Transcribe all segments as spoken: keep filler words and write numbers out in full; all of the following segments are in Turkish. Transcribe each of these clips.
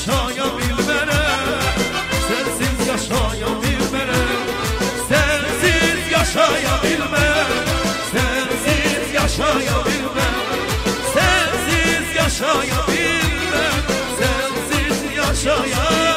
yaşayabilmərəm, sensiz yaşayabilmərəm, sensiz yaşayabilmərəm, sensiz yaşayabilmərəm, sensiz yaşayabilmərəm, sensiz yaşayabilmərəm.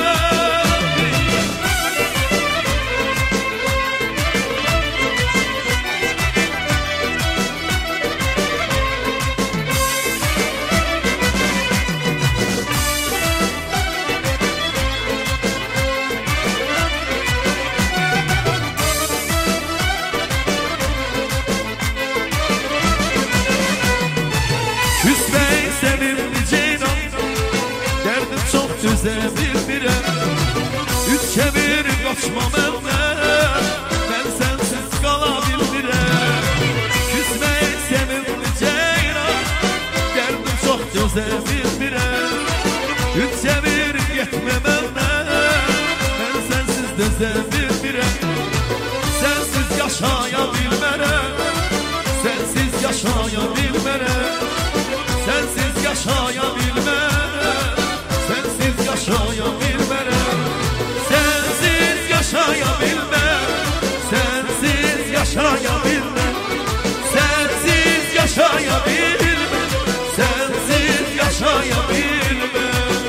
Küsmeyi sevimli ceylan, derdim çok düzebilmirəm, üç kemir kaçma məndən, mən sensiz qalabilmirəm. Küsmeyi sevimli ceylan, derdim çok düzebilmirəm, üç kemir yetmə məndən, mən sensiz düzebilmirəm. Sensiz yaşayabilmərəm, sensiz yaşayabilmərəm, sensiz yaşayabilmərəm, sensiz yaşayabilmərəm, sensiz yaşayabilmərəm, sensiz yaşayabilmərəm, sensiz yaşayabilmərəm, sensiz yaşayabilmərəm.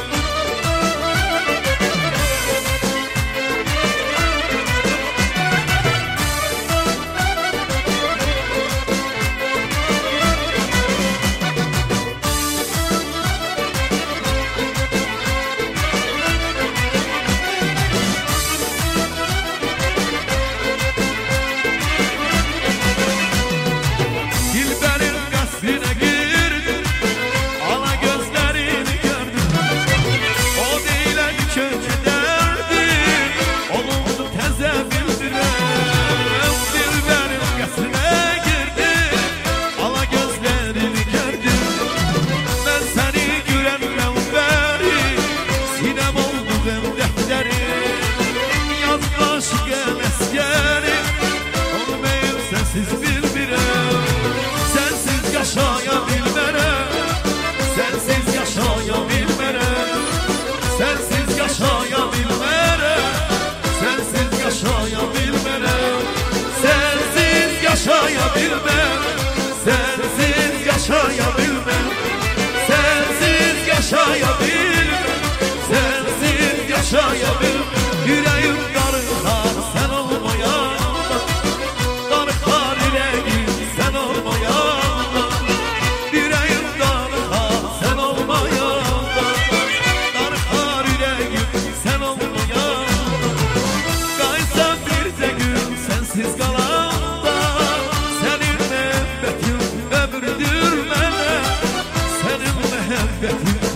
Sensiz bilmirəm, sensiz yaşayabilmərəm, sensiz yaşayabilmərəm, sensiz yaşayabilmərəm, sensiz yaşayabilmərəm, sensiz yaşayabilmərəm, sensiz yaşayabilmərəm, sensiz yaşayabilmərəm, sensiz yaşayabilmərəm. Yüreğim darıxar sen olmayanda, darıxar yüreğim sen olmayanda, yüreğim darıxar sen olmayanda, darıxar yüreğim sen olmayanda, qaysa bircə gün sensiz qalanda, senin məhəbbətin ömürdür mənə, senin məhəbbətin